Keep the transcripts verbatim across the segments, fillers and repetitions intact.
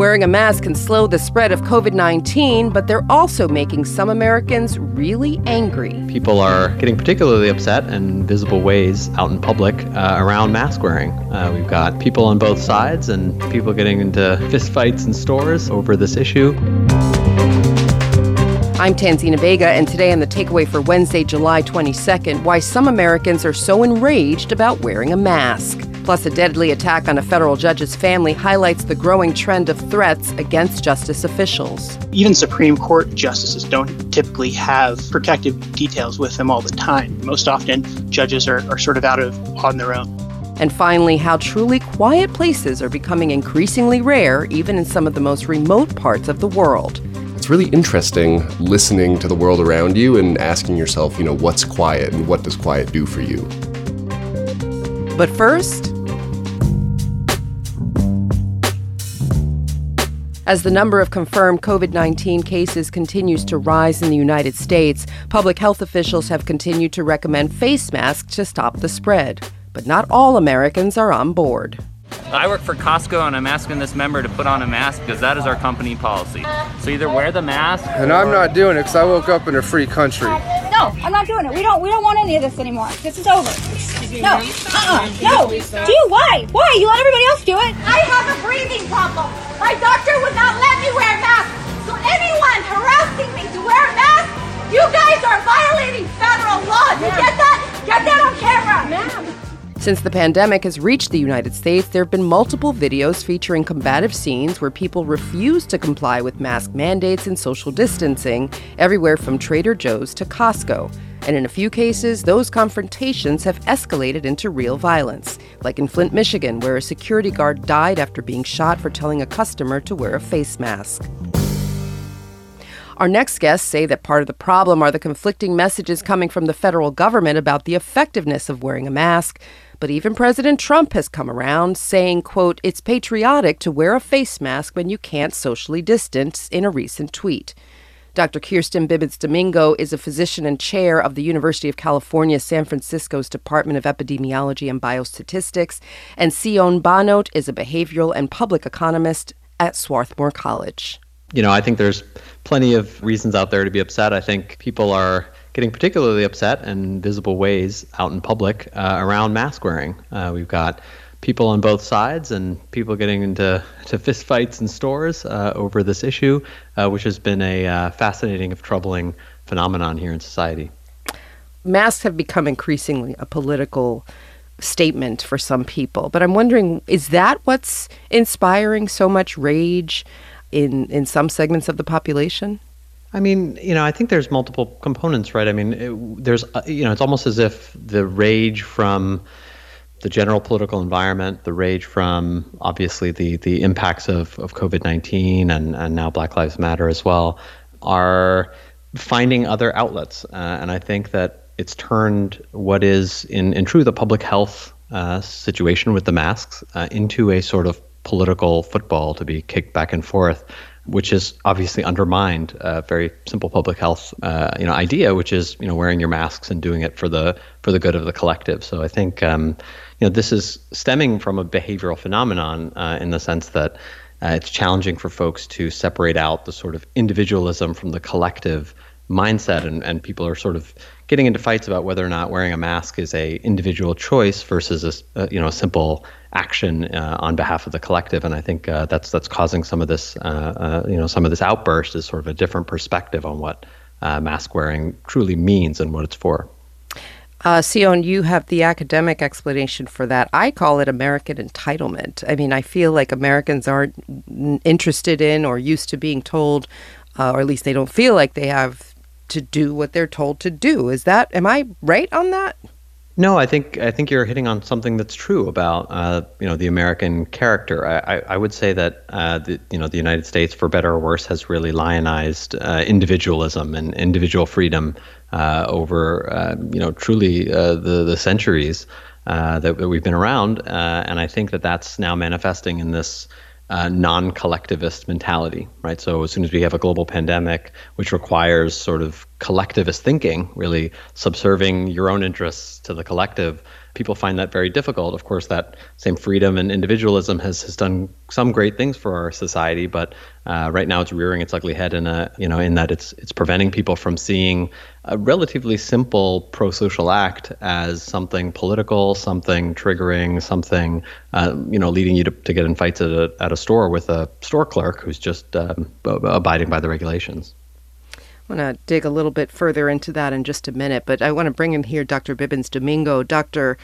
Wearing a mask can slow the spread of covid nineteen, but they're also making some Americans really angry. People are getting particularly upset in visible ways out in public uh, around mask wearing. Uh, we've got people on both sides and people getting into fistfights in stores over this issue. I'm Tanzina Vega, and today on The Takeaway for Wednesday, July twenty-second, why some Americans are so enraged about wearing a mask. Plus, a deadly attack on a federal judge's family highlights the growing trend of threats against justice officials. Even Supreme Court justices don't typically have protective details with them all the time. Most often, judges are, are sort of out of on their own. And finally, how truly quiet places are becoming increasingly rare, even in some of the most remote parts of the world. It's really interesting listening to the world around you and asking yourself, you know, what's quiet and what does quiet do for you? But first, as the number of confirmed covid nineteen cases continues to rise in the United States, public health officials have continued to recommend face masks to stop the spread. But not all Americans are on board. I work for Costco, and I'm asking this member to put on a mask because that is our company policy. So either wear the mask. And I'm not doing it because I woke up in a free country. No, I'm not doing it. We don't. We don't want any of this anymore. This is over. No. Uh-uh. No. Do you? Why? Why? You let everybody else do it. I have a breathing problem. My doctor would not let me wear a mask. So anyone harassing me to wear a mask, you guys are violating federal law. You get that? Get that on camera, ma'am. Since the pandemic has reached the United States, there have been multiple videos featuring combative scenes where people refuse to comply with mask mandates and social distancing, everywhere from Trader Joe's to Costco. And in a few cases, those confrontations have escalated into real violence, like in Flint, Michigan, where a security guard died after being shot for telling a customer to wear a face mask. Our next guests say that part of the problem are the conflicting messages coming from the federal government about the effectiveness of wearing a mask. But even President Trump has come around, saying, quote, it's patriotic to wear a face mask when you can't socially distance, in a recent tweet. Doctor Kirsten Bibbitt-Domingo is a physician and chair of the University of California, San Francisco's Department of Epidemiology and Biostatistics, and Sion Banote is a behavioral and public economist at Swarthmore College. You know, I think there's plenty of reasons out there to be upset. I think people are getting particularly upset in visible ways out in public uh, around mask wearing. Uh, we've got people on both sides and people getting into to fistfights in stores uh, over this issue, uh, which has been a uh, fascinating, if troubling, phenomenon here in society. Masks have become increasingly a political statement for some people, but I'm wondering, is that what's inspiring so much rage in, in some segments of the population? I mean, you know, I think there's multiple components, right? I mean, it, there's, uh, you know, it's almost as if the rage from the general political environment, the rage from obviously the the impacts of, of covid nineteen and, and now Black Lives Matter as well, are finding other outlets. Uh, and I think that it's turned what is in, in truth a public health uh, situation with the masks uh, into a sort of political football to be kicked back and forth, which has obviously undermined a very simple public health, uh, you know, idea, which is, you know, wearing your masks and doing it for the for the good of the collective. So I think, um, you know, this is stemming from a behavioral phenomenon uh, in the sense that uh, it's challenging for folks to separate out the sort of individualism from the collective mindset, and, and people are sort of getting into fights about whether or not wearing a mask is a individual choice versus a, a you know a simple action uh, on behalf of the collective. And I think uh, that's that's causing some of this uh, uh, you know some of this outburst is sort of a different perspective on what uh, mask wearing truly means and what it's for. Uh, Sion, you have the academic explanation for that. I call it American entitlement. I mean, I feel like Americans aren't interested in or used to being told, uh, or at least they don't feel like they have to do what they're told to do. Is that, am I right on that? No, I think I think you're hitting on something that's true about uh, you know the American character. I, I, I would say that uh, the, you know the United States, for better or worse, has really lionized uh, individualism and individual freedom uh, over uh, you know truly uh, the the centuries uh, that, that we've been around, uh, and I think that that's now manifesting in this Uh, non-collectivist mentality, right? So as soon as we have a global pandemic, which requires sort of collectivist thinking, really subserving your own interests to the collective, people find that very difficult. Of course, that same freedom and individualism has, has done some great things for our society, but uh, right now it's rearing its ugly head in a you know in that it's it's preventing people from seeing a relatively simple pro-social act as something political, something triggering, something uh, you know leading you to, to get in fights at a at a store with a store clerk who's just um, abiding by the regulations. I want to dig a little bit further into that in just a minute, but I want to bring in here Doctor Bibbins-Domingo. Doctor,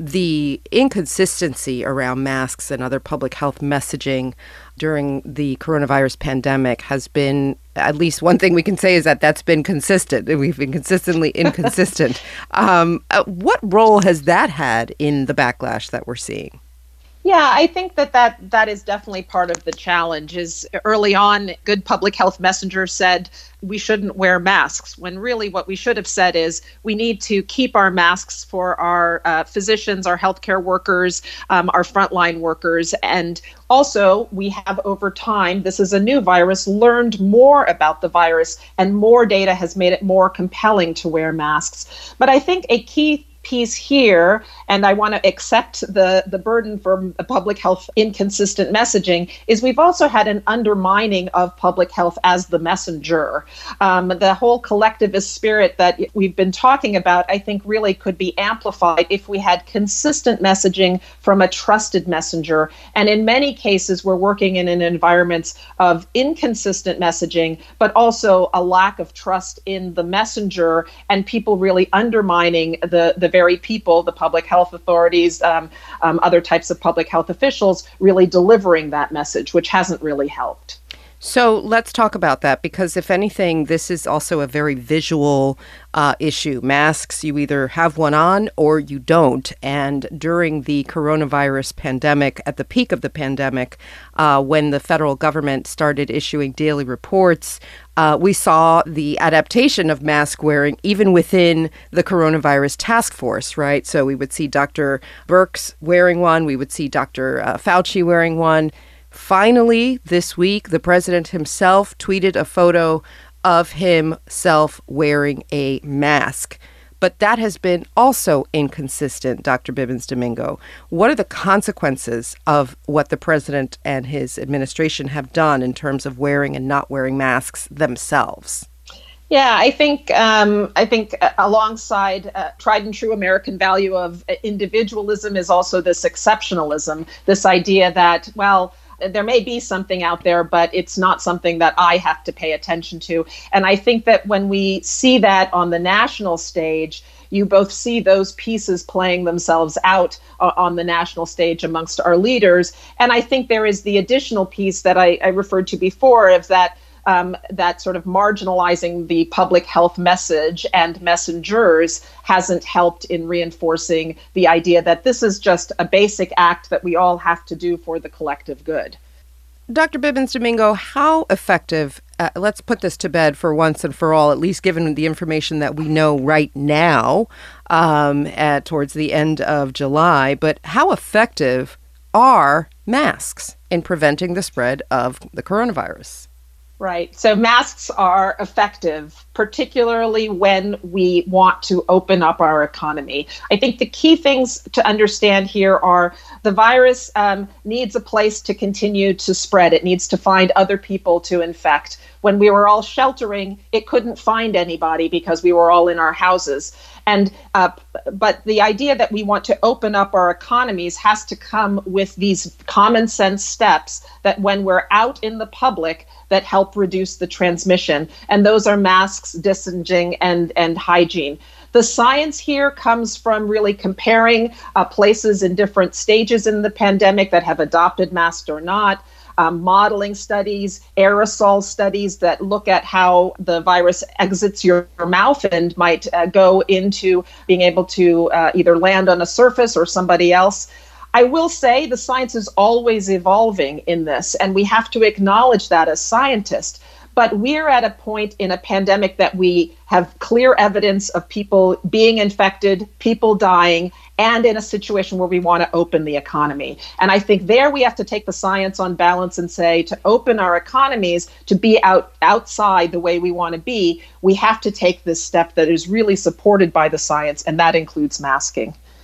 the inconsistency around masks and other public health messaging during the coronavirus pandemic has been, at least one thing we can say is that that's been consistent. We've been consistently inconsistent. um, uh, what role has that had in the backlash that we're seeing? Yeah, I think that, that that is definitely part of the challenge. Is early on, good public health messengers said we shouldn't wear masks, when really what we should have said is we need to keep our masks for our uh, physicians, our healthcare workers, um, our frontline workers. And also, we have over time, this is a new virus, learned more about the virus, and more data has made it more compelling to wear masks. But I think a key piece here, and I want to accept the, the burden for public health inconsistent messaging, is we've also had an undermining of public health as the messenger. Um, the whole collectivist spirit that we've been talking about, I think really could be amplified if we had consistent messaging from a trusted messenger. And in many cases, we're working in an environment of inconsistent messaging, but also a lack of trust in the messenger and people really undermining the, the very people, the public health authorities, um, um, other types of public health officials, really delivering that message, which hasn't really helped. So let's talk about that, because if anything, this is also a very visual uh, issue. Masks, you either have one on or you don't. And during the coronavirus pandemic, at the peak of the pandemic, uh, when the federal government started issuing daily reports, uh, we saw the adaptation of mask wearing even within the coronavirus task force, right? So we would see Doctor Birx wearing one, we would see Doctor Uh, Fauci wearing one. Finally, this week, the president himself tweeted a photo of himself wearing a mask. But that has been also inconsistent, Doctor Bibbins-Domingo. What are the consequences of what the president and his administration have done in terms of wearing and not wearing masks themselves? Yeah, I think um, I think uh, alongside uh, tried and true American value of individualism is also this exceptionalism, this idea that, well, there may be something out there, but it's not something that I have to pay attention to. And I think that when we see that on the national stage, you both see those pieces playing themselves out uh, on the national stage amongst our leaders. And I think there is the additional piece that I, I referred to before of that Um, that sort of marginalizing the public health message and messengers hasn't helped in reinforcing the idea that this is just a basic act that we all have to do for the collective good. Doctor Bibbins-Domingo, how effective, uh, let's put this to bed for once and for all, at least given the information that we know right now um, at, towards the end of July, but how effective are masks in preventing the spread of the coronavirus? Right. So masks are effective, particularly when we want to open up our economy. I think the key things to understand here are the virus um, needs a place to continue to spread. It needs to find other people to infect. When we were all sheltering, it couldn't find anybody because we were all in our houses. And uh, but the idea that we want to open up our economies has to come with these common sense steps that when we're out in the public that help reduce the transmission. And those are masks, distancing, and, and hygiene. The science here comes from really comparing uh, places in different stages in the pandemic that have adopted masks or not. Um, modeling studies, aerosol studies that look at how the virus exits your, your mouth and might uh, go into being able to uh, either land on a surface or somebody else. I will say the science is always evolving in this, and we have to acknowledge that as scientists. But we're at a point in a pandemic that we have clear evidence of people being infected, people dying, and in a situation where we want to open the economy. And I think there we have to take the science on balance and say to open our economies, to be out outside the way we want to be, we have to take this step that is really supported by the science, and that includes masking.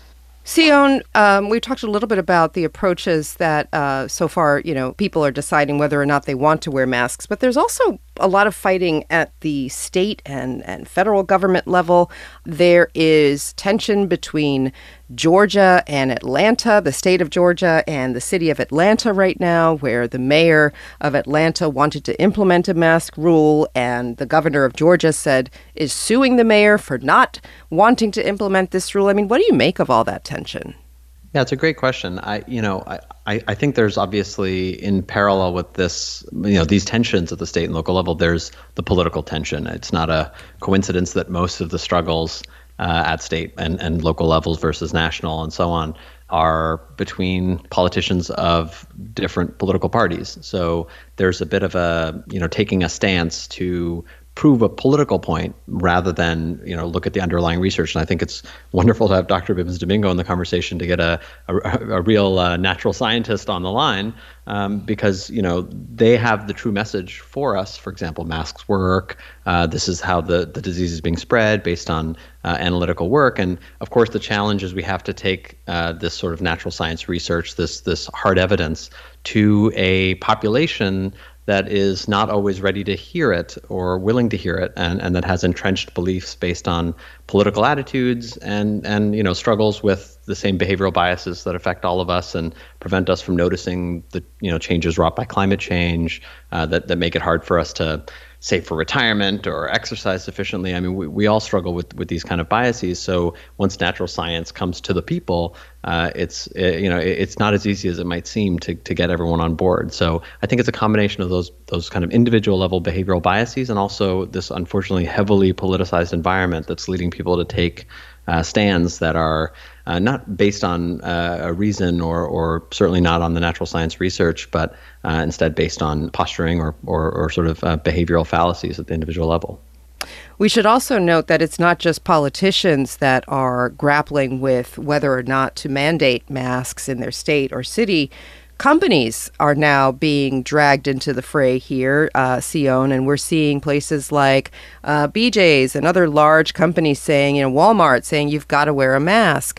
Sion, um, we talked a little bit about the approaches that uh, so far, you know, people are deciding whether or not they want to wear masks. But there's also a lot of fighting at the state and, and federal government level. There is tension between Georgia and Atlanta, the state of Georgia and the city of Atlanta right now, where the mayor of Atlanta wanted to implement a mask rule, and the governor of Georgia said is suing the mayor for not wanting to implement this rule. I mean, what do you make of all that tension? Yeah, it's a great question. I, you know, I, I think there's obviously in parallel with this, you know, these tensions at the state and local level, there's the political tension. It's not a coincidence that most of the struggles uh, at state and, and local levels versus national and so on are between politicians of different political parties. So there's a bit of a, you know, taking a stance to prove a political point rather than, you know, look at the underlying research. And I think it's wonderful to have Doctor Bibbins-Domingo in the conversation to get a a, a real uh, natural scientist on the line um, because, you know, they have the true message for us. For example, masks work. Uh, this is how the, the disease is being spread based on uh, analytical work. And of course, the challenge is we have to take uh, this sort of natural science research, this this hard evidence to a population that is not always ready to hear it or willing to hear it, and, and that has entrenched beliefs based on political attitudes and, and you know struggles with the same behavioral biases that affect all of us and prevent us from noticing the you know changes wrought by climate change uh, that, that make it hard for us to save for retirement or exercise sufficiently. I mean, we, we all struggle with, with these kind of biases. So once natural science comes to the people, uh, it's it, you know it, it's not as easy as it might seem to to get everyone on board. So I think it's a combination of those those kind of individual level behavioral biases and also this unfortunately heavily politicized environment that's leading people to take uh, stands that are uh, not based on uh, a reason or or certainly not on the natural science research, but uh, instead based on posturing or or, or sort of uh, behavioral fallacies at the individual level. We should also note that it's not just politicians that are grappling with whether or not to mandate masks in their state or city. Companies are now being dragged into the fray here, uh, Sion, and we're seeing places like uh, B J's and other large companies saying, you know, Walmart saying you've got to wear a mask.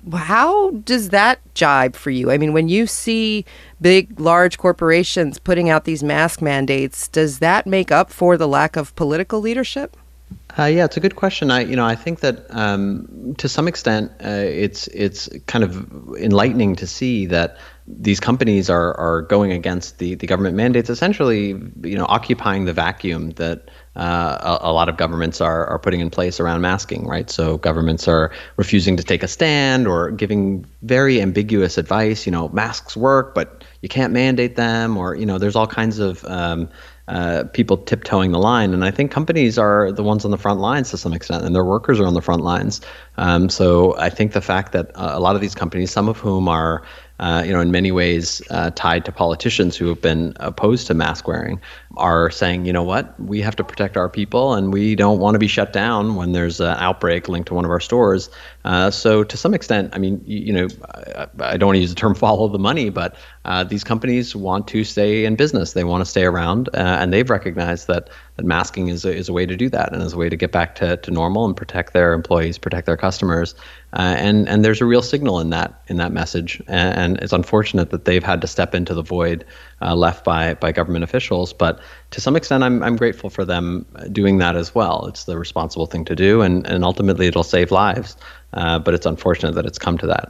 How does that jibe for you? I mean, when you see big, large corporations putting out these mask mandates, does that make up for the lack of political leadership? Uh, yeah, it's a good question. I, you know, I think that um, to some extent, uh, it's it's kind of enlightening to see that these companies are are going against the, the government mandates, essentially, you know, occupying the vacuum that uh, a, a lot of governments are are putting in place around masking, right? So governments are refusing to take a stand or giving very ambiguous advice. You know, masks work, but you can't mandate them, or you know, there's all kinds of um, Uh, people tiptoeing the line. And I think companies are the ones on the front lines to some extent, and their workers are on the front lines. Um, so I think the fact that uh, a lot of these companies, some of whom are, uh, you know, in many ways uh, tied to politicians who have been opposed to mask wearing, are saying, you know what, we have to protect our people and we don't want to be shut down when there's an outbreak linked to one of our stores. Uh, so to some extent, I mean, you, you know, I, I don't want to use the term follow the money, but uh, these companies want to stay in business. They want to stay around, uh, and they've recognized that that masking is a, is a way to do that and is a way to get back to, to normal and protect their employees, protect their customers. Uh, and and there's a real signal in that in that message. And, and it's unfortunate that they've had to step into the void uh, left by by government officials. But to some extent, I'm I'm grateful for them doing that as well. It's the responsible thing to do, and, and ultimately it'll save lives. Uh, but it's unfortunate that it's come to that.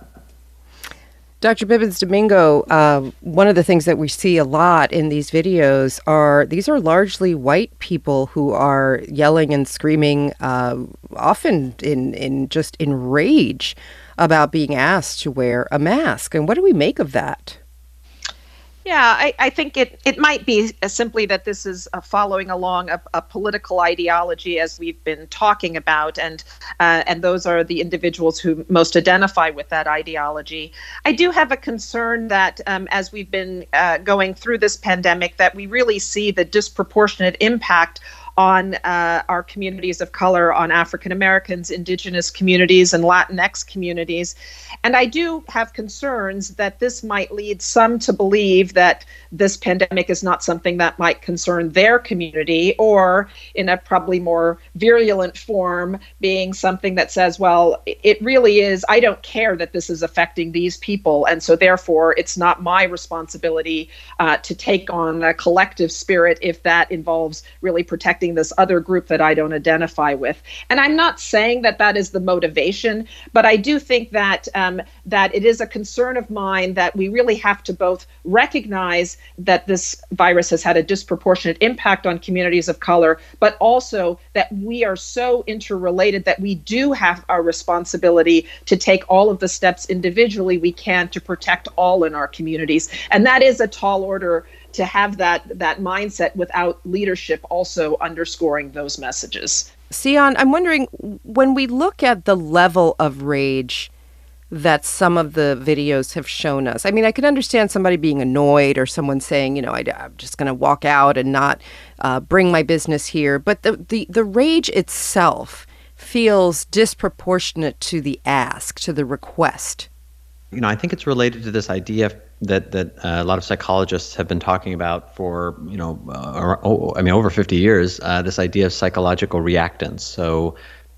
Doctor Bibbins-Domingo, uh, one of the things that we see a lot in these videos are these are largely white people who are yelling and screaming, uh, often in, in just in rage about being asked to wear a mask. And what do we make of that? Yeah, I, I think it, it might be simply that this is uh, following along a, a political ideology, as we've been talking about, and uh, and those are the individuals who most identify with that ideology. I do have a concern that um, as we've been uh, going through this pandemic, that we really see the disproportionate impact on uh, our communities of color, on African Americans, indigenous communities, and Latinx communities. And I do have concerns that this might lead some to believe that this pandemic is not something that might concern their community, or in a probably more virulent form, being something that says, well, it really is, I don't care that this is affecting these people, and so therefore it's not my responsibility uh, to take on a collective spirit if that involves really protecting this other group that I don't identify with. And I'm not saying that that is the motivation, but I do think that um, that it is a concern of mine that we really have to both recognize that this virus has had a disproportionate impact on communities of color, but also that we are so interrelated that we do have our responsibility to take all of the steps individually we can to protect all in our communities. And that is a tall order to have that that mindset without leadership also underscoring those messages. Sion, I'm wondering, when we look at the level of rage that some of the videos have shown us, I mean, I can understand somebody being annoyed or someone saying, you know, I, I'm just going to walk out and not uh, bring my business here. But the, the, the rage itself feels disproportionate to the ask, to the request. You know, I think it's related to this idea that that uh, a lot of psychologists have been talking about for, you know, uh, oh, I mean, over fifty years, uh, this idea of psychological reactance. So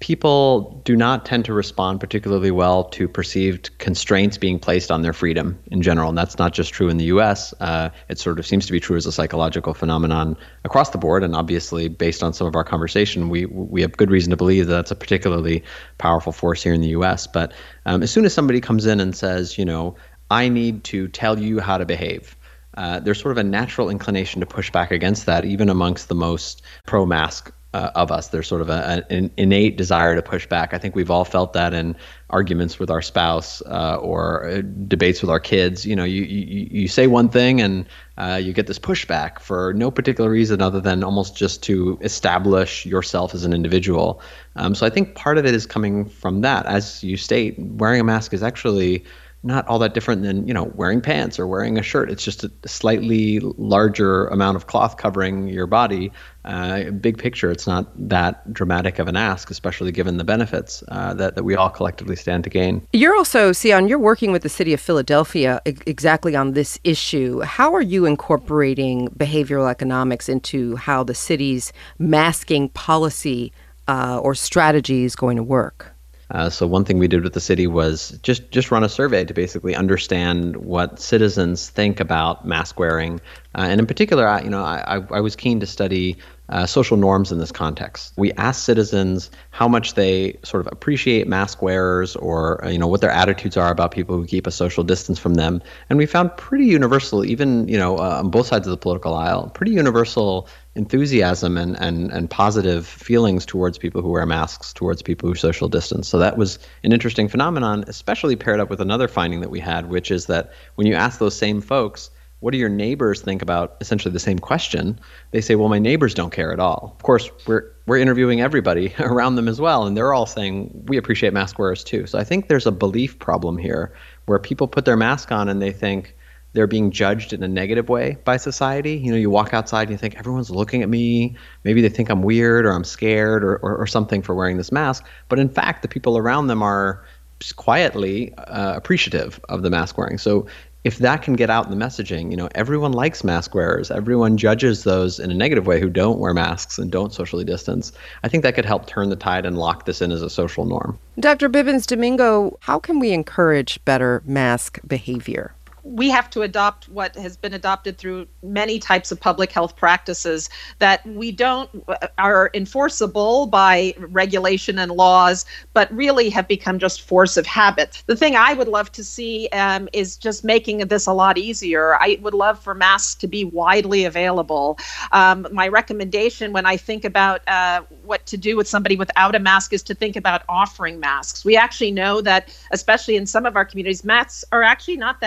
people do not tend to respond particularly well to perceived constraints being placed on their freedom in general. And that's not just true in the U S. Uh, it sort of seems to be true as a psychological phenomenon across the board. And obviously, based on some of our conversation, we we have good reason to believe that that's a particularly powerful force here in the U S. But um, as soon as somebody comes in and says, you know, I need to tell you how to behave, uh, there's sort of a natural inclination to push back against that, even amongst the most pro-mask Uh, of us. There's sort of a, an innate desire to push back. I think we've all felt that in arguments with our spouse uh, or uh, debates with our kids. You know, you you, you say one thing and uh, you get this pushback for no particular reason other than almost just to establish yourself as an individual. Um, so I think part of it is coming from that. As you state, wearing a mask is actually not all that different than, you know, wearing pants or wearing a shirt. It's just a slightly larger amount of cloth covering your body. Uh, big picture, it's not that dramatic of an ask, especially given the benefits uh, that, that we all collectively stand to gain. You're also, Sion, you're working with the city of Philadelphia e- exactly on this issue. How are you incorporating behavioral economics into how the city's masking policy uh, or strategy is going to work? Uh, so one thing we did with the city was just, just run a survey to basically understand what citizens think about mask wearing. Uh, and in particular, I, you know, I, I was keen to study uh, social norms in this context. We asked citizens how much they sort of appreciate mask wearers, or uh, you know, what their attitudes are about people who keep a social distance from them. And we found pretty universal, even, you know, uh, on both sides of the political aisle, pretty universal enthusiasm and, and, and positive feelings towards people who wear masks, towards people who social distance. So that was an interesting phenomenon, especially paired up with another finding that we had, which is that when you ask those same folks, what do your neighbors think about essentially the same question? They say, well, my neighbors don't care at all. Of course, we're we're interviewing everybody around them as well, and they're all saying, we appreciate mask wearers too. So I think there's a belief problem here where people put their mask on and they think they're being judged in a negative way by society. You know, you walk outside and you think, everyone's looking at me. Maybe they think I'm weird or I'm scared or, or, or something for wearing this mask. But in fact, the people around them are just quietly uh, appreciative of the mask wearing. So if that can get out in the messaging, you know, everyone likes mask wearers. Everyone judges those in a negative way who don't wear masks and don't socially distance. I think that could help turn the tide and lock this in as a social norm. Doctor Bibbins-Domingo, how can we encourage better mask behavior? We have to adopt what has been adopted through many types of public health practices, that we don't are enforceable by regulation and laws, but really have become just force of habit. The thing I would love to see um, is just making this a lot easier. I would love for masks to be widely available. Um, my recommendation when I think about uh, what to do with somebody without a mask is to think about offering masks. We actually know that, especially in some of our communities, masks are actually not that easy to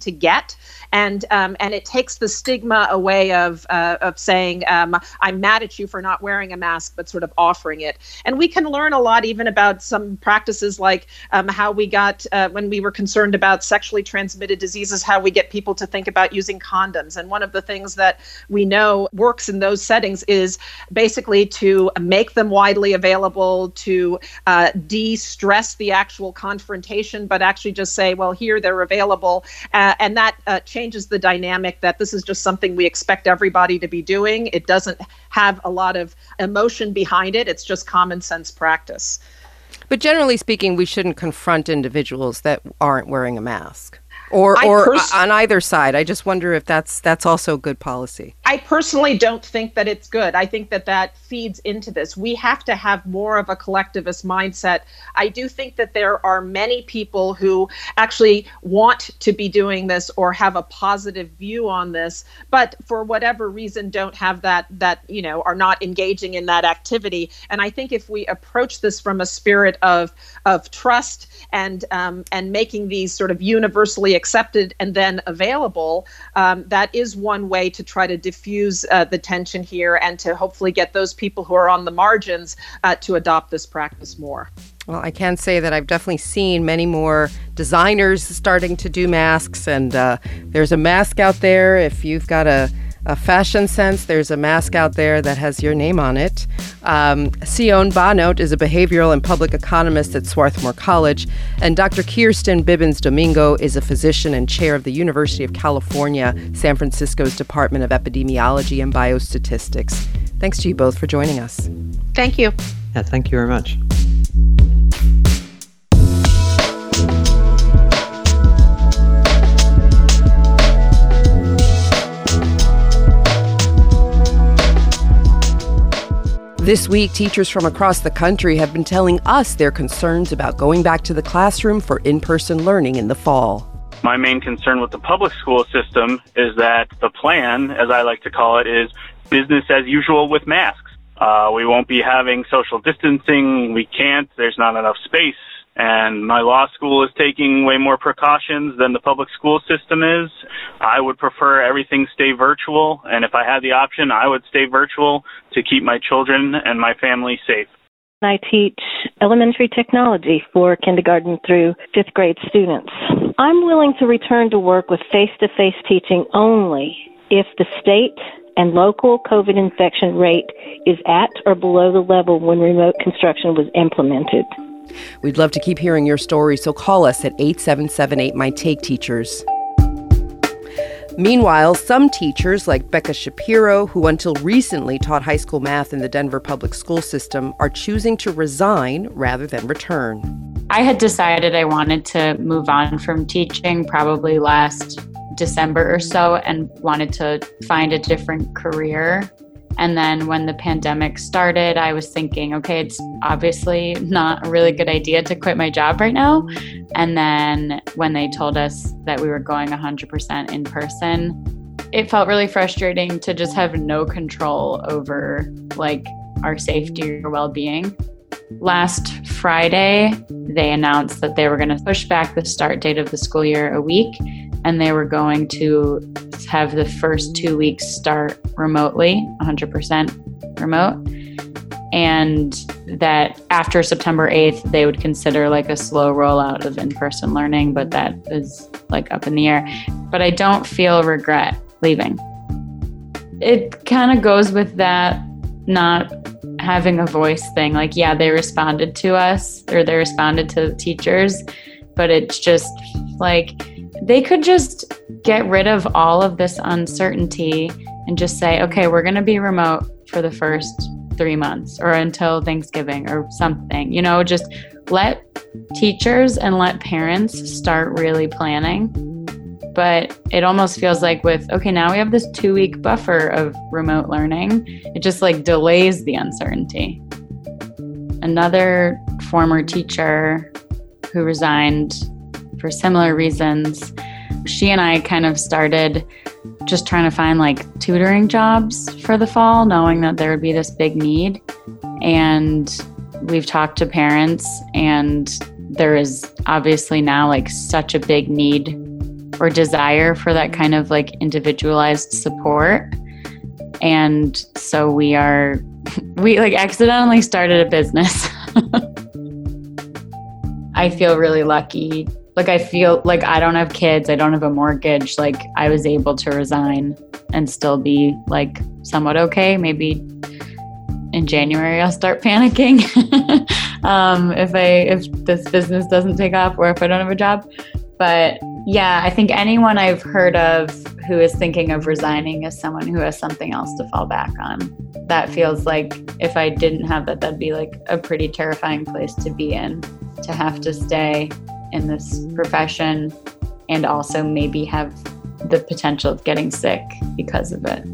to get. And um, and it takes the stigma away of uh, of saying, um, I'm mad at you for not wearing a mask, but sort of offering it. And we can learn a lot even about some practices like um, how we got, uh, when we were concerned about sexually transmitted diseases, how we get people to think about using condoms. And one of the things that we know works in those settings is basically to make them widely available, to uh, de-stress the actual confrontation, but actually just say, well, here they're available. Uh, and that uh, changes the dynamic that this is just something we expect everybody to be doing. It doesn't have a lot of emotion behind it. It's just common sense practice. But generally speaking, we shouldn't confront individuals that aren't wearing a mask. Or, I or pers- on either side. I just wonder if that's that's also good policy. I personally don't think that it's good. I think that that feeds into this. We have to have more of a collectivist mindset. I do think that there are many people who actually want to be doing this or have a positive view on this, but for whatever reason don't have that, that, you know, are not engaging in that activity. And I think if we approach this from a spirit of of trust and um, and making these sort of universally accepted and then available, um, that is one way to try to diffuse uh, the tension here and to hopefully get those people who are on the margins uh, to adopt this practice more. Well, I can say that I've definitely seen many more designers starting to do masks, and uh, there's a mask out there. If you've got a, a fashion sense, there's a mask out there that has your name on it. Um, Sion Bahnout is a behavioral and public economist at Swarthmore College, and Doctor Kirsten Bibbins Domingo is a physician and chair of the University of California, San Francisco's Department of Epidemiology and Biostatistics. Thanks to you both for joining us. Thank you. Yeah, thank you very much. This week, teachers from across the country have been telling us their concerns about going back to the classroom for in-person learning in the fall. My main concern with the public school system is that the plan, as I like to call it, is business as usual with masks. Uh, we won't be having social distancing. We can't. There's not enough space. And my law school is taking way more precautions than the public school system is. I would prefer everything stay virtual. And if I had the option, I would stay virtual to keep my children and my family safe. I teach elementary technology for kindergarten through fifth grade students. I'm willing to return to work with face-to-face teaching only if the state and local COVID infection rate is at or below the level when remote construction was implemented. We'd love to keep hearing your story, so call us at eight seven seven eight, M Y T A K E teachers. Meanwhile, some teachers, like Becca Shapiro, who until recently taught high school math in the Denver public school system, are choosing to resign rather than return. I had decided I wanted to move on from teaching probably last December or so and wanted to find a different career. And then when the pandemic started, I was thinking, okay, it's obviously not a really good idea to quit my job right now. And then when they told us that we were going one hundred percent in person, it felt really frustrating to just have no control over like our safety or well-being. Last Friday, they announced that they were going to push back the start date of the school year a week, and they were going to have the first two weeks start remotely, one hundred percent remote, and that after September eighth, they would consider like a slow rollout of in-person learning, but that is like up in the air. But I don't feel regret leaving. It kind of goes with that not having a voice thing. Like, yeah, they responded to us, or they responded to the teachers, but it's just like, they could just get rid of all of this uncertainty and just say, okay, we're going to be remote for the first three months or until Thanksgiving or something, you know, just let teachers and let parents start really planning. But it almost feels like with, okay, now we have this two week buffer of remote learning. It just like delays the uncertainty. Another former teacher who resigned for similar reasons, she and I kind of started just trying to find like tutoring jobs for the fall, knowing that there would be this big need. And we've talked to parents, and there is obviously now like such a big need or desire for that kind of like individualized support. And so we are, we like accidentally started a business. I feel really lucky. Like I feel like I don't have kids. I don't have a mortgage. Like I was able to resign and still be like somewhat okay. Maybe in January I'll start panicking um, if I if this business doesn't take off or if I don't have a job. But yeah, I think anyone I've heard of who is thinking of resigning is someone who has something else to fall back on. That feels like if I didn't have that, that'd be like a pretty terrifying place to be in, to have to stay in this profession and also maybe have the potential of getting sick because of it.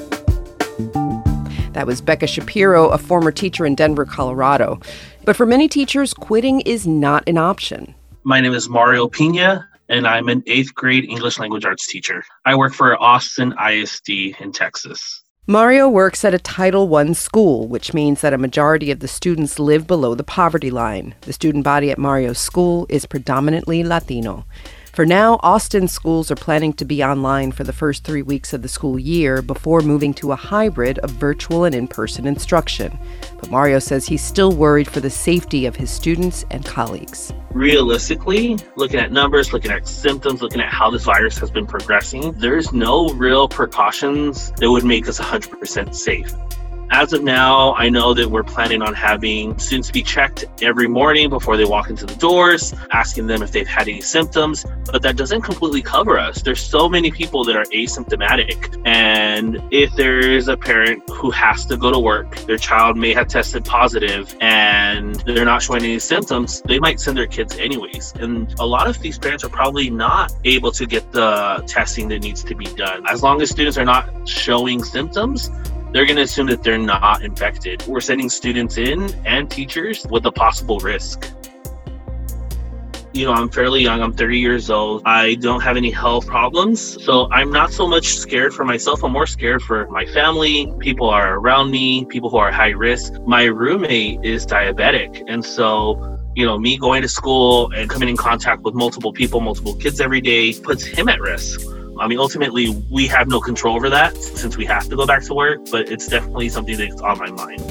That was Becca Shapiro, a former teacher in Denver, Colorado. But for many teachers, quitting is not an option. My name is Mario Pina, and I'm an eighth grade English language arts teacher. I work for Austin I S D in Texas. Mario works at a Title one school, which means that a majority of the students live below the poverty line. The student body at Mario's school is predominantly Latino. For now, Austin schools are planning to be online for the first three weeks of the school year before moving to a hybrid of virtual and in-person instruction. But Mario says he's still worried for the safety of his students and colleagues. Realistically, looking at numbers, looking at symptoms, looking at how this virus has been progressing, there's no real precautions that would make us one hundred percent safe. As of now, I know that we're planning on having students be checked every morning before they walk into the doors, asking them if they've had any symptoms, but that doesn't completely cover us. There's so many people that are asymptomatic, and if there's a parent who has to go to work, their child may have tested positive and they're not showing any symptoms, they might send their kids anyways. And a lot of these parents are probably not able to get the testing that needs to be done. As long as students are not showing symptoms, they're going to assume that they're not infected. We're sending students in and teachers with a possible risk. You know, I'm fairly young. I'm thirty years old. I don't have any health problems. So I'm not so much scared for myself. I'm more scared for my family, people are around me, people who are high risk. My roommate is diabetic. And so, you know, me going to school and coming in contact with multiple people, multiple kids every day puts him at risk. I mean, ultimately, we have no control over that since we have to go back to work, but it's definitely something that's on my mind.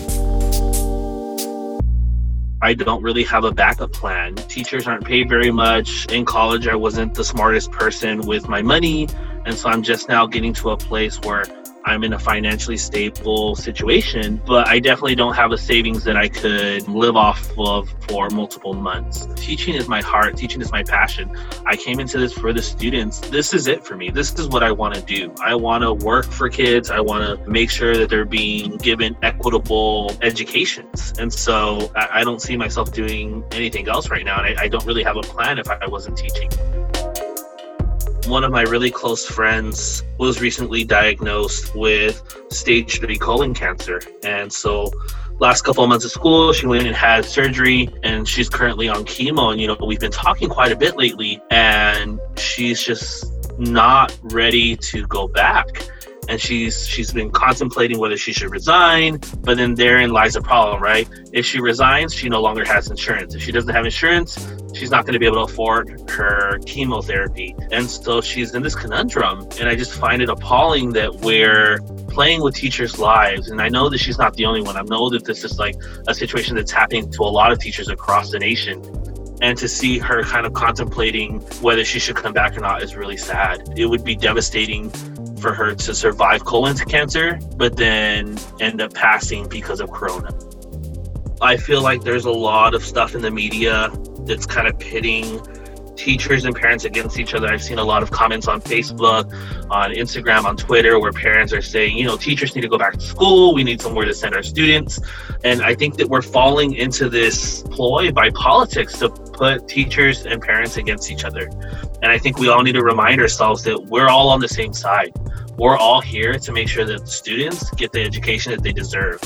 I don't really have a backup plan. Teachers aren't paid very much. In college, I wasn't the smartest person with my money, and so I'm just now getting to a place where I'm in a financially stable situation, but I definitely don't have a savings that I could live off of for multiple months. Teaching is my heart. Teaching is my passion. I came into this for the students. This is it for me. This is what I want to do. I want to work for kids. I want to make sure that they're being given equitable educations. And so I, I don't see myself doing anything else right now. And I, I don't really have a plan if I wasn't teaching. One of my really close friends was recently diagnosed with stage three colon cancer. And so last couple of months of school, she went and had surgery, and she's currently on chemo. And, you know, we've been talking quite a bit lately, and she's just not ready to go back. And she's she's been contemplating whether she should resign, but then therein lies a problem, right? If she resigns, she no longer has insurance. If she doesn't have insurance, she's not going to be able to afford her chemotherapy. And so she's in this conundrum. And I just find it appalling that we're playing with teachers' lives. And I know that she's not the only one. I know that this is like a situation that's happening to a lot of teachers across the nation. And to see her kind of contemplating whether she should come back or not is really sad. It would be devastating for her to survive colon cancer, but then end up passing because of corona. I feel like there's a lot of stuff in the media that's kind of pitting teachers and parents against each other. I've seen a lot of comments on Facebook, on Instagram, on Twitter, where parents are saying, you know, teachers need to go back to school. We need somewhere to send our students. And I think that we're falling into this ploy by politics to put teachers and parents against each other. And I think we all need to remind ourselves that we're all on the same side. We're all here to make sure that the students get the education that they deserve.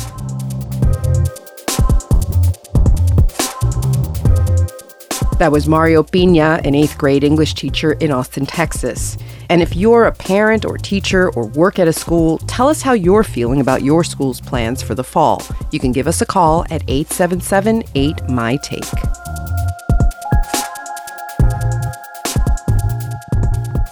That was Mario Pina, an eighth grade English teacher in Austin, Texas. And if you're a parent or teacher or work at a school, tell us how you're feeling about your school's plans for the fall. You can give us a call at eight seven seven, eight, M Y, T A K E.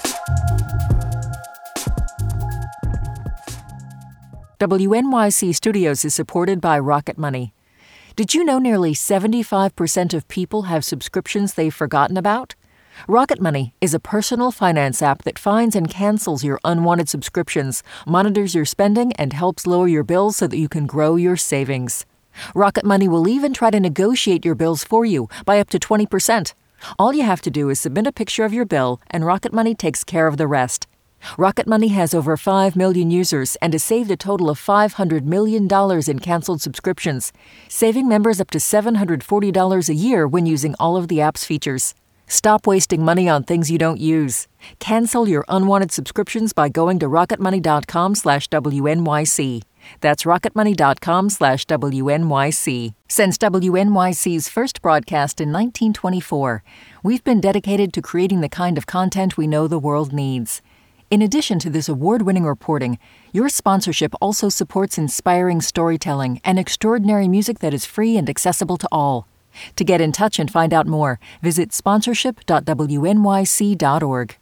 W N Y C Studios is supported by Rocket Money. Did you know nearly seventy-five percent of people have subscriptions they've forgotten about? Rocket Money is a personal finance app that finds and cancels your unwanted subscriptions, monitors your spending, and helps lower your bills so that you can grow your savings. Rocket Money will even try to negotiate your bills for you by up to twenty percent. All you have to do is submit a picture of your bill, and Rocket Money takes care of the rest. Rocket Money has over five million users and has saved a total of five hundred million dollars in canceled subscriptions, saving members up to seven hundred forty dollars a year when using all of the app's features. Stop wasting money on things you don't use. Cancel your unwanted subscriptions by going to rocketmoney.com slash WNYC. That's rocketmoney.com slash WNYC. Since W N Y C's first broadcast in nineteen twenty-four, we've been dedicated to creating the kind of content we know the world needs. In addition to this award-winning reporting, your sponsorship also supports inspiring storytelling and extraordinary music that is free and accessible to all. To get in touch and find out more, visit sponsorship dot W N Y C dot org.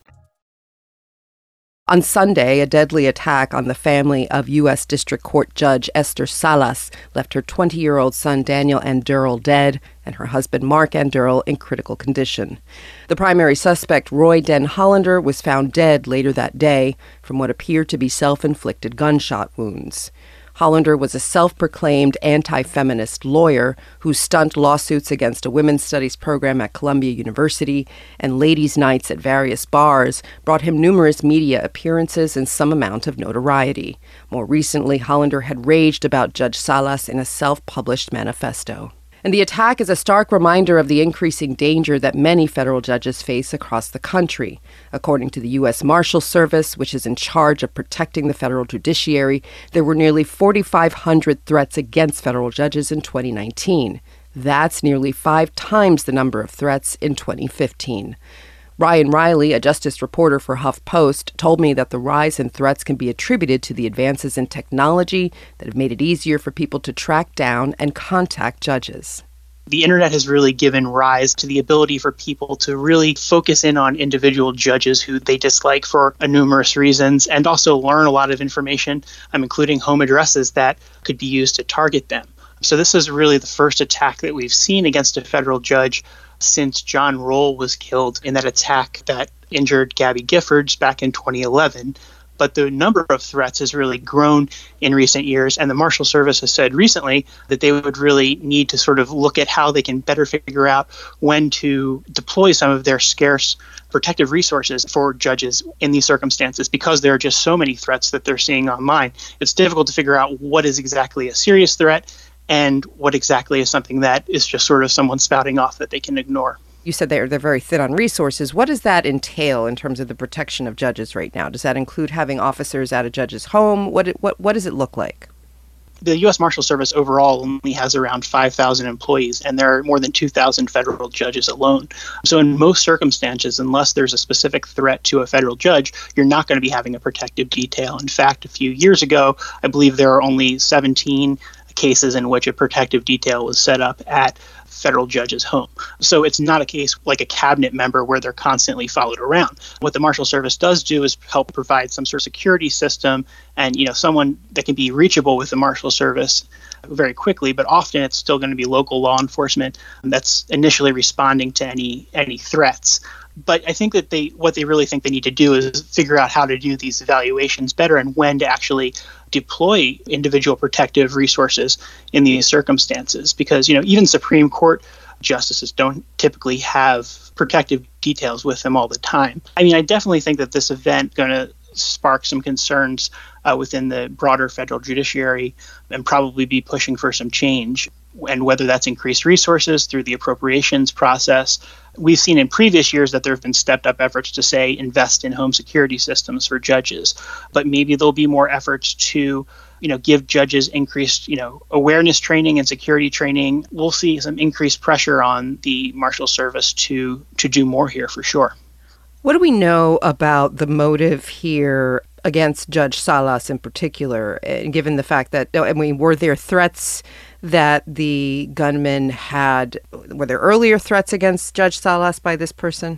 On Sunday, a deadly attack on the family of U S District Court Judge Esther Salas left her twenty-year-old son Daniel Anderl dead and her husband Mark Anderl in critical condition. The primary suspect, Roy Den Hollander, was found dead later that day from what appeared to be self-inflicted gunshot wounds. Hollander was a self-proclaimed anti-feminist lawyer whose stunt lawsuits against a women's studies program at Columbia University and ladies' nights at various bars brought him numerous media appearances and some amount of notoriety. More recently, Hollander had raged about Judge Salas in a self-published manifesto. And the attack is a stark reminder of the increasing danger that many federal judges face across the country. According to the U S Marshals Service, which is in charge of protecting the federal judiciary, there were nearly forty-five hundred threats against federal judges in twenty nineteen. That's nearly five times the number of threats in twenty fifteen. Ryan Riley, a justice reporter for HuffPost, told me that the rise in threats can be attributed to the advances in technology that have made it easier for people to track down and contact judges. The internet has really given rise to the ability for people to really focus in on individual judges who they dislike for numerous reasons and also learn a lot of information, um, including home addresses that could be used to target them. So this is really the first attack that we've seen against a federal judge since John Roll was killed in that attack that injured Gabby Giffords back in twenty eleven. But the number of threats has really grown in recent years, and the Marshal Service has said recently that they would really need to sort of look at how they can better figure out when to deploy some of their scarce protective resources for judges in these circumstances, because there are just so many threats that they're seeing online. It's difficult to figure out what is exactly a serious threat and what exactly is something that is just sort of someone spouting off that they can ignore. You said they're, they're very thin on resources. What does that entail in terms of the protection of judges right now? Does that include having officers at a judge's home? What what what does it look like? The U S Marshal Service overall only has around five thousand employees, and there are more than two thousand federal judges alone. So in most circumstances, unless there's a specific threat to a federal judge, you're not going to be having a protective detail. In fact, a few years ago, I believe there are only seventeen cases in which a protective detail was set up at federal judge's home. So it's not a case like a cabinet member where they're constantly followed around. What the Marshal Service does do is help provide some sort of security system and, you know, someone that can be reachable with the Marshal Service very quickly, but often it's still going to be local law enforcement that's initially responding to any any threats. But I think that they what they really think they need to do is figure out how to do these evaluations better and when to actually deploy individual protective resources in these circumstances. Because, you know, even Supreme Court justices don't typically have protective details with them all the time. I mean, I definitely think that this event is going to spark some concerns uh, within the broader federal judiciary and probably be pushing for some change. And whether that's increased resources through the appropriations process. We've seen in previous years that there have been stepped up efforts to, say, invest in home security systems for judges. But maybe there'll be more efforts to, you know, give judges increased, you know, awareness training and security training. We'll see some increased pressure on the Marshal Service to to do more here for sure. What do we know about the motive here against Judge Salas in particular, given the fact that, I mean, were there threats that the gunman had, were there earlier threats against Judge Salas by this person?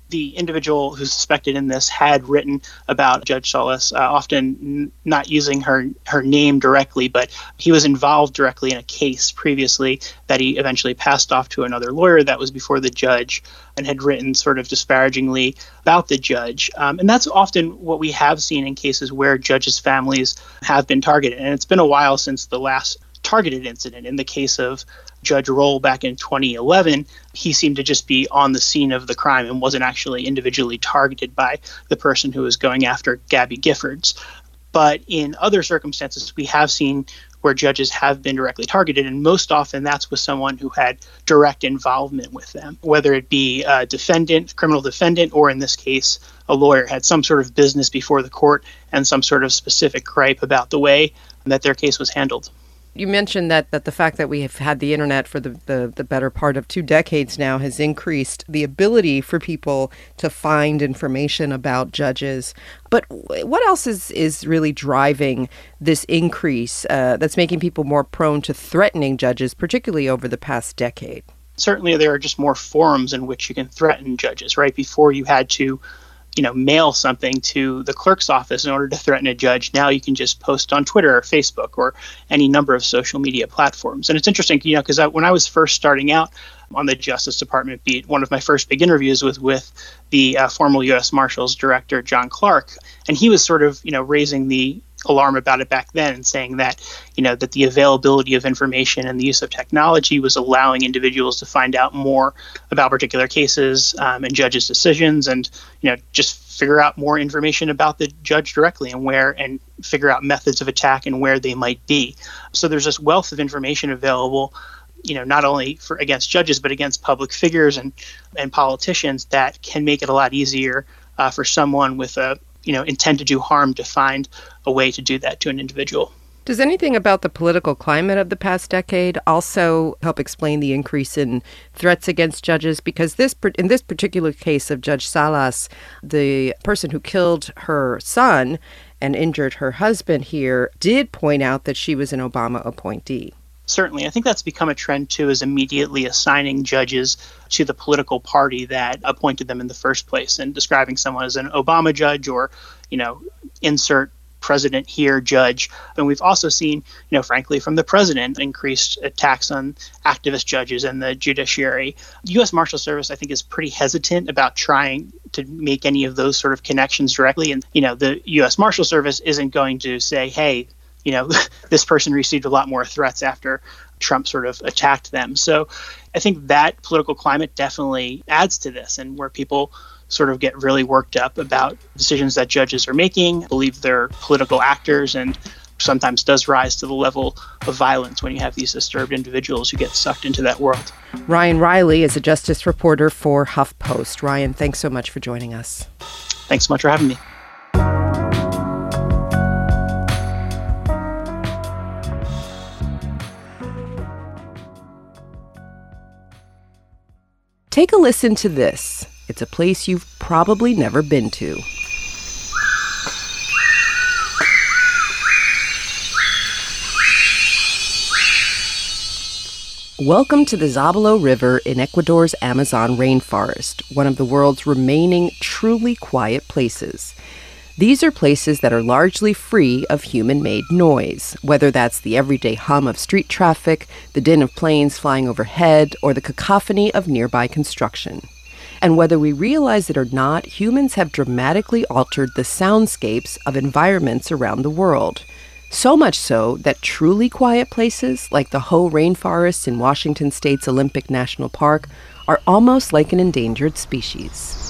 the individual who's suspected in this had written about Judge Salas, uh, often n- not using her, her name directly, but he was involved directly in a case previously that he eventually passed off to another lawyer that was before the judge and had written sort of disparagingly about the judge. Um, and that's often what we have seen in cases where judges' families have been targeted. And it's been a while since the last targeted incident. In the case of Judge Roll back in twenty eleven, he seemed to just be on the scene of the crime and wasn't actually individually targeted by the person who was going after Gabby Giffords. But in other circumstances, we have seen where judges have been directly targeted, and most often that's with someone who had direct involvement with them, whether it be a defendant, criminal defendant, or in this case, a lawyer had some sort of business before the court and some sort of specific gripe about the way that their case was handled. You mentioned that, that the fact that we have had the internet for the, the, the better part of two decades now has increased the ability for people to find information about judges. But what else is, is really driving this increase uh, that's making people more prone to threatening judges, particularly over the past decade? Certainly there are just more forums in which you can threaten judges, right? Before you had to you know, mail something to the clerk's office in order to threaten a judge. Now you can just post on Twitter or Facebook or any number of social media platforms. And it's interesting, you know, because when I was first starting out on the Justice Department beat, one of my first big interviews was with the uh, former U S Marshals Director, John Clark. And he was sort of, you know, raising the alarm about it back then and saying that, you know, that the availability of information and the use of technology was allowing individuals to find out more about particular cases um, and judges' decisions and, you know, just figure out more information about the judge directly and where and figure out methods of attack and where they might be. So there's this wealth of information available, you know, not only for against judges, but against public figures and, and politicians that can make it a lot easier uh, for someone with a you know, intend to do harm to find a way to do that to an individual. Does anything about the political climate of the past decade also help explain the increase in threats against judges? Because this, in this particular case of Judge Salas, the person who killed her son and injured her husband here did point out that she was an Obama appointee. Certainly. I think that's become a trend, too, is immediately assigning judges to the political party that appointed them in the first place and describing someone as an Obama judge or, you know, insert president here judge. And we've also seen, you know, frankly, from the president, increased attacks on activist judges and the judiciary. The U S Marshal Service, I think, is pretty hesitant about trying to make any of those sort of connections directly. And, you know, the U S Marshal Service isn't going to say, hey, you know, this person received a lot more threats after Trump sort of attacked them. So I think that political climate definitely adds to this, and where people sort of get really worked up about decisions that judges are making, believe they're political actors, and sometimes does rise to the level of violence when you have these disturbed individuals who get sucked into that world. Ryan Riley is a justice reporter for HuffPost. Ryan, thanks so much for joining us. Thanks so much for having me. Take a listen to this. It's a place you've probably never been to. Welcome to the Zabalo River in Ecuador's Amazon rainforest, one of the world's remaining truly quiet places. These are places that are largely free of human-made noise, whether that's the everyday hum of street traffic, the din of planes flying overhead, or the cacophony of nearby construction. And whether we realize it or not, humans have dramatically altered the soundscapes of environments around the world. So much so that truly quiet places, like the Hoh Rainforest in Washington State's Olympic National Park, are almost like an endangered species.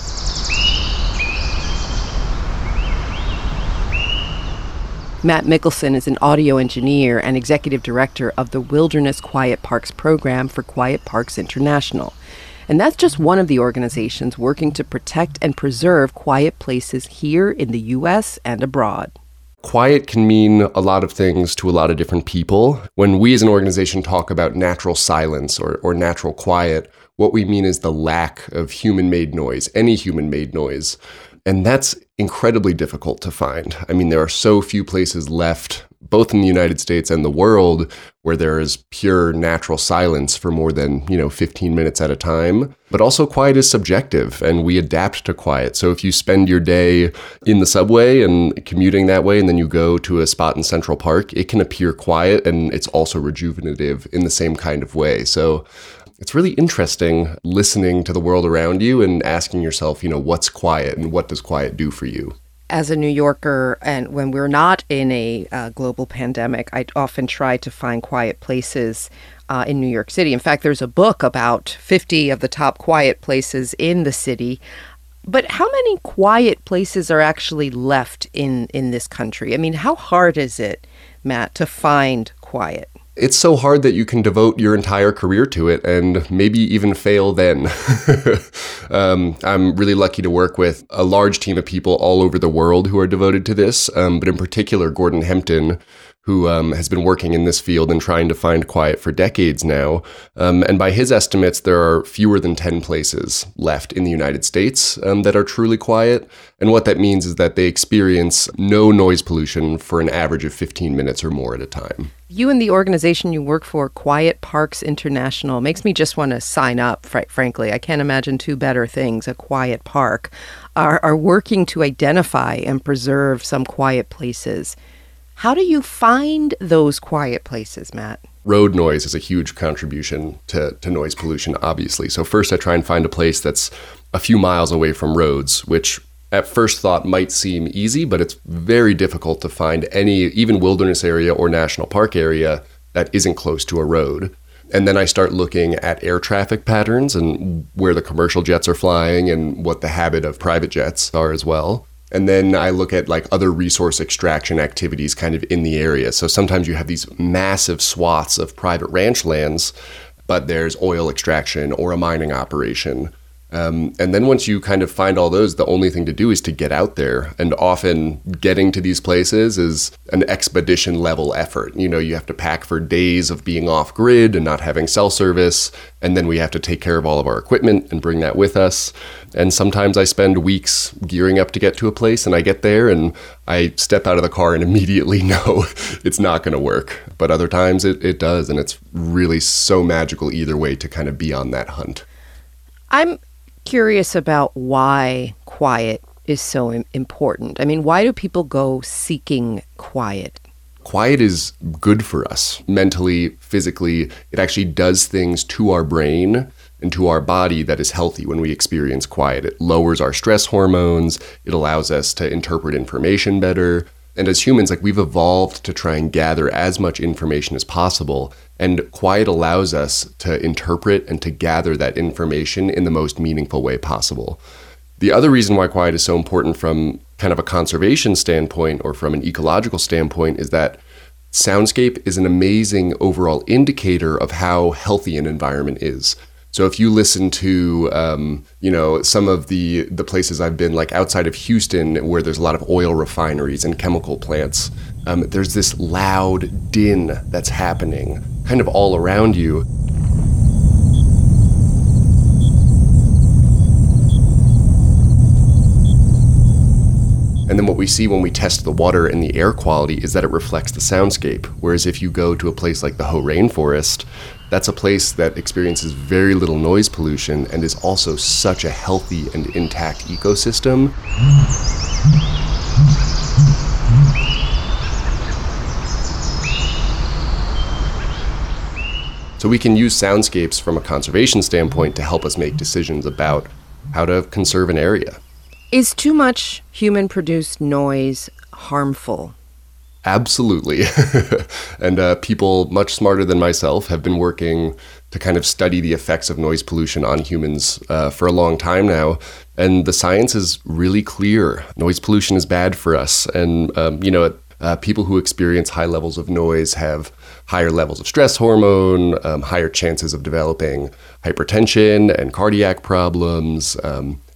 Matt Mickelson is an audio engineer and executive director of the Wilderness Quiet Parks program for Quiet Parks International. And that's just one of the organizations working to protect and preserve quiet places here in the U S and abroad. Quiet can mean a lot of things to a lot of different people. When we as an organization talk about natural silence or, or natural quiet, what we mean is the lack of human-made noise, any human-made noise. And that's incredibly difficult to find. I mean, there are so few places left both in the United States and the world, where there is pure natural silence for more than, you know, fifteen minutes at a time. But also quiet is subjective, and we adapt to quiet. So if you spend your day in the subway and commuting that way, and then you go to a spot in Central Park, it can appear quiet, and it's also rejuvenative in the same kind of way. So it's really interesting listening to the world around you and asking yourself, you know, what's quiet and what does quiet do for you? As a New Yorker, and when we're not in a uh, global pandemic, I often try to find quiet places uh, in New York City. In fact, there's a book about fifty of the top quiet places in the city. But how many quiet places are actually left in, in this country? I mean, how hard is it, Matt, to find quiet? It's so hard that you can devote your entire career to it and maybe even fail then. um, I'm really lucky to work with a large team of people all over the world who are devoted to this, um, but in particular, Gordon Hempton, who um, has been working in this field and trying to find quiet for decades now. Um, and by his estimates, there are fewer than ten places left in the United States um, that are truly quiet. And what that means is that they experience no noise pollution for an average of fifteen minutes or more at a time. You and the organization you work for, Quiet Parks International, makes me just want to sign up, fr- frankly. I can't imagine two better things. A quiet park are, are working to identify and preserve some quiet places. How do you find those quiet places, Matt? Road noise is a huge contribution to, to noise pollution, obviously. So first I try and find a place that's a few miles away from roads, which at first thought might seem easy, but it's very difficult to find any, even wilderness area or national park area that isn't close to a road. And then I start looking at air traffic patterns and where the commercial jets are flying and what the habit of private jets are as well. And then I look at like other resource extraction activities kind of in the area. So sometimes you have these massive swaths of private ranch lands, but there's oil extraction or a mining operation. Um, and then once you kind of find all those, the only thing to do is to get out there. And often getting to these places is an expedition level effort. You know, you have to pack for days of being off grid and not having cell service. And then we have to take care of all of our equipment and bring that with us. And sometimes I spend weeks gearing up to get to a place, and I get there and I step out of the car and immediately know it's not going to work. But other times it, it does. And it's really so magical either way to kind of be on that hunt. I'm curious about why quiet is so important. I mean, why do people go seeking quiet? Quiet is good for us mentally, physically. It actually does things to our brain and to our body that is healthy when we experience quiet. It lowers our stress hormones. It allows us to interpret information better. And as humans, like we've evolved to try and gather as much information as possible. And quiet allows us to interpret and to gather that information in the most meaningful way possible. The other reason why quiet is so important from kind of a conservation standpoint or from an ecological standpoint is that soundscape is an amazing overall indicator of how healthy an environment is. So if you listen to, um, you know, some of the, the places I've been, like outside of Houston, where there's a lot of oil refineries and chemical plants, um, there's this loud din that's happening kind of all around you. And then what we see when we test the water and the air quality is that it reflects the soundscape. Whereas if you go to a place like the Hoh Rainforest, that's a place that experiences very little noise pollution and is also such a healthy and intact ecosystem. So we can use soundscapes from a conservation standpoint to help us make decisions about how to conserve an area. Is too much human-produced noise harmful? Absolutely. And uh, people much smarter than myself have been working to kind of study the effects of noise pollution on humans uh, for a long time now. And the science is really clear. Noise pollution is bad for us. And, um, you know, uh, people who experience high levels of noise have higher levels of stress hormone, um, higher chances of developing hypertension and cardiac problems. Um,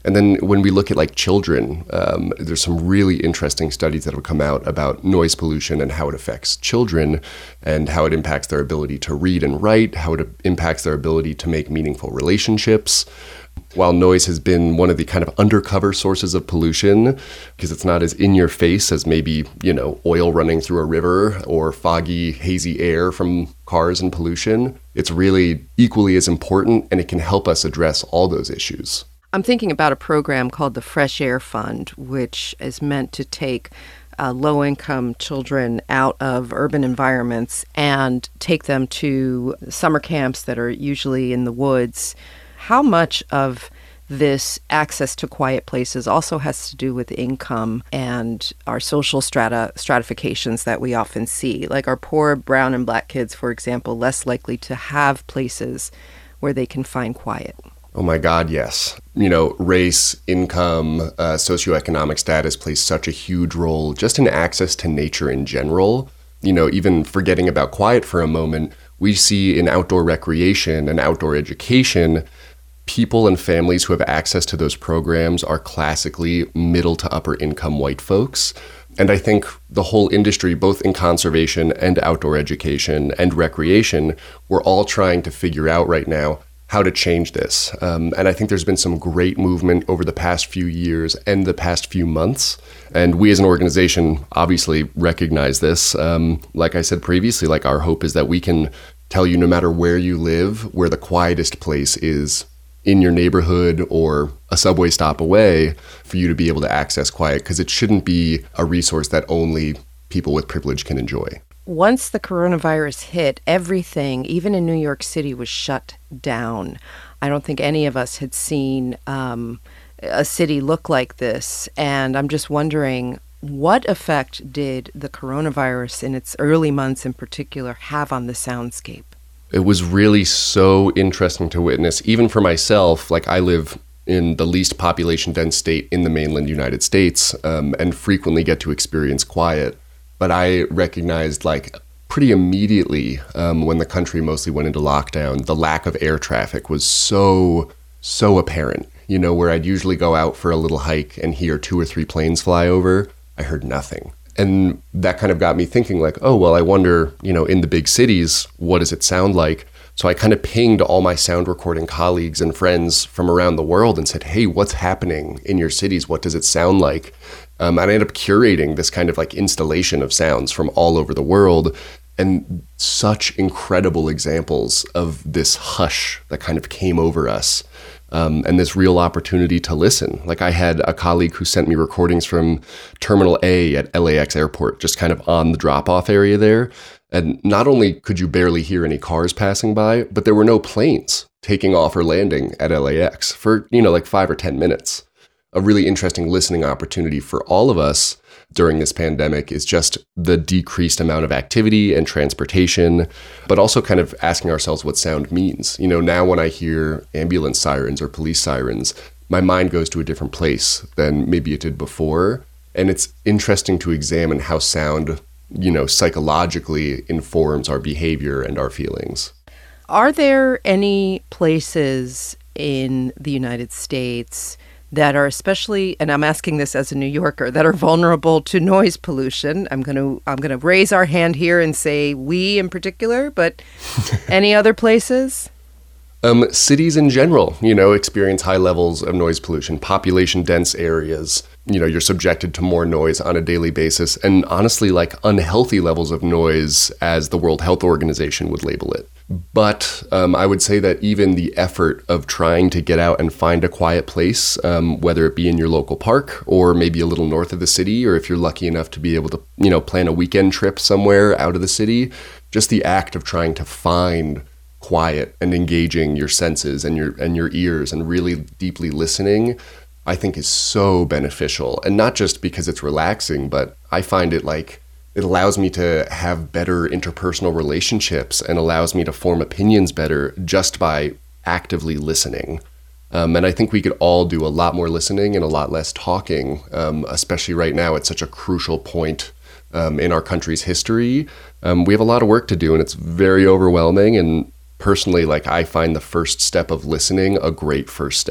And then when we look at like children, um, there's some really interesting studies that have come out about noise pollution and how it affects children and how it impacts their ability to read and write, how it impacts their ability to make meaningful relationships. While noise has been one of the kind of undercover sources of pollution, because it's not as in your face as maybe, you know, oil running through a river or foggy, hazy air from cars and pollution, it's really equally as important, and it can help us address all those issues. I'm thinking about a program called the Fresh Air Fund, which is meant to take uh, low-income children out of urban environments and take them to summer camps that are usually in the woods. How much of this access to quiet places also has to do with income and our social strata stratifications that we often see? Like, are poor brown and black kids, for example, less likely to have places where they can find quiet? Oh my God, yes. You know, race, income, uh, socioeconomic status plays such a huge role just in access to nature in general. You know, even forgetting about quiet for a moment, we see in outdoor recreation and outdoor education, people and families who have access to those programs are classically middle to upper income white folks. And I think the whole industry, both in conservation and outdoor education and recreation, we're all trying to figure out right now how to change this. Um, and I think there's been some great movement over the past few years and the past few months. And we as an organization obviously recognize this. Um, like I said previously, like our hope is that we can tell you no matter where you live, where the quietest place is in your neighborhood or a subway stop away for you to be able to access quiet, because it shouldn't be a resource that only people with privilege can enjoy. Once the coronavirus hit, everything, even in New York City, was shut down. I don't think any of us had seen um, a city look like this. And I'm just wondering, what effect did the coronavirus in its early months in particular have on the soundscape? It was really so interesting to witness, even for myself. Like, I live in the least population dense state in the mainland United States, um, and frequently get to experience quiet. But I recognized, like, pretty immediately um, when the country mostly went into lockdown, the lack of air traffic was so, so apparent. You know, where I'd usually go out for a little hike and hear two or three planes fly over, I heard nothing. And that kind of got me thinking, like, oh, well, I wonder, you know, in the big cities, what does it sound like? So I kind of pinged all my sound recording colleagues and friends from around the world and said, hey, what's happening in your cities? What does it sound like? Um, and I ended up curating this kind of like installation of sounds from all over the world, and such incredible examples of this hush that kind of came over us. Um, and this real opportunity to listen. Like, I had a colleague who sent me recordings from Terminal A at L A X Airport, just kind of on the drop-off area there. And not only could you barely hear any cars passing by, but there were no planes taking off or landing at L A X for, you know, like five or ten minutes. A really interesting listening opportunity for all of us during this pandemic is just the decreased amount of activity and transportation, but also kind of asking ourselves what sound means. You know, now when I hear ambulance sirens or police sirens, my mind goes to a different place than maybe it did before. And it's interesting to examine how sound, you know, psychologically informs our behavior and our feelings. Are there any places in the United States that are especially, and I'm asking this as a New Yorker, that are vulnerable to noise pollution? I'm going to I'm going to raise our hand here and say we in particular, but any other places? Um, cities in general, you know, experience high levels of noise pollution. Population dense areas, you know, you're subjected to more noise on a daily basis, and honestly, like, unhealthy levels of noise, as the World Health Organization would label it. But um, I would say that even the effort of trying to get out and find a quiet place, um, whether it be in your local park or maybe a little north of the city, or if you're lucky enough to be able to, you know, plan a weekend trip somewhere out of the city, just the act of trying to find quiet and engaging your senses and your and your ears and really deeply listening, I think is so beneficial. And not just because it's relaxing, but I find it like it allows me to have better interpersonal relationships and allows me to form opinions better just by actively listening. Um, and I think we could all do a lot more listening and a lot less talking, um, especially right now at such a crucial point um, in our country's history. Um, we have a lot of work to do, and it's very overwhelming. And personally, like, I find the first step of listening a great first step.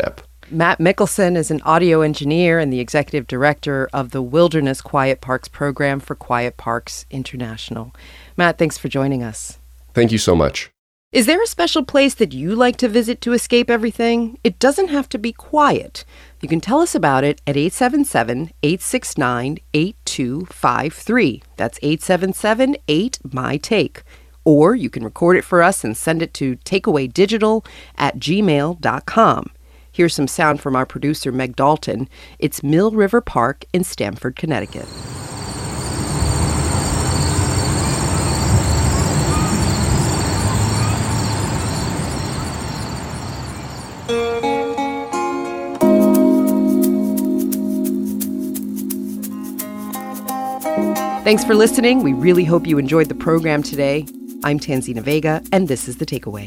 Matt Mickelson is an audio engineer and the executive director of the Wilderness Quiet Parks program for Quiet Parks International. Matt, thanks for joining us. Thank you so much. Is there a special place that you like to visit to escape everything? It doesn't have to be quiet. You can tell us about it at eight seven seven, eight six nine, eight two five three. That's eight seven seven, eight, M Y, TAKE. Or you can record it for us and send it to takeawaydigital at gmail dot com. Here's some sound from our producer, Meg Dalton. It's Mill River Park in Stamford, Connecticut. Thanks for listening. We really hope you enjoyed the program today. I'm Tanzina Vega, and this is The Takeaway.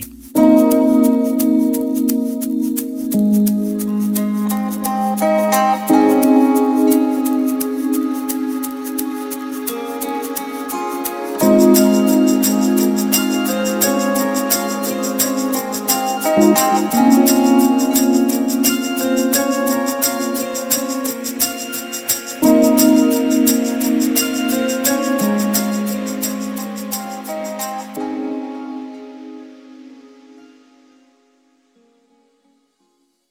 Thank you.